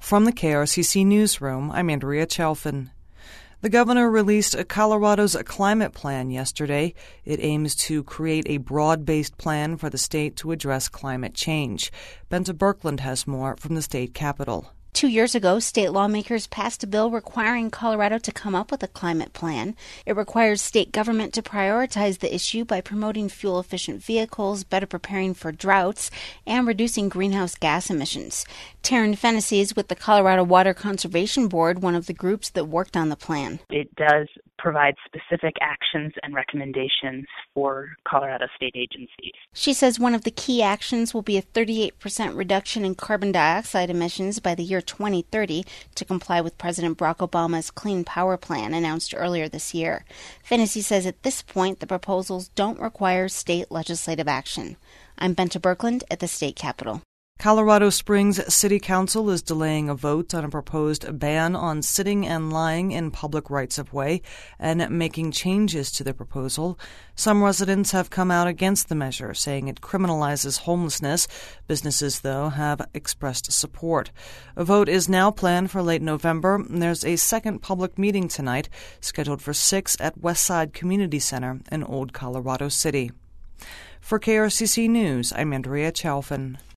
From the KRCC Newsroom, I'm Andrea Chalfin. The governor released Colorado's climate plan yesterday. It aims to create a broad-based plan for the state to address climate change. Benta Birkeland has more from the state capitol. 2 years ago, state lawmakers passed a bill requiring Colorado to come up with a climate plan. It requires state government to prioritize the issue by promoting fuel-efficient vehicles, better preparing for droughts, and reducing greenhouse gas emissions. Taryn Fennessy is with the Colorado Water Conservation Board, one of the groups that worked on the plan. It does provide specific actions and recommendations for Colorado state agencies. She says one of the key actions will be a 38% reduction in carbon dioxide emissions by the year 2030 to comply with President Barack Obama's Clean Power Plan announced earlier this year. Fennessy says at this point the proposals don't require state legislative action. I'm Benta Birkeland at the state capitol. Colorado Springs City Council is delaying a vote on a proposed ban on sitting and lying in public rights-of-way and making changes to the proposal. Some residents have come out against the measure, saying it criminalizes homelessness. Businesses, though, have expressed support. A vote is now planned for late November. There's a second public meeting tonight, scheduled for 6 at Westside Community Center in Old Colorado City. For KRCC News, I'm Andrea Chalfin.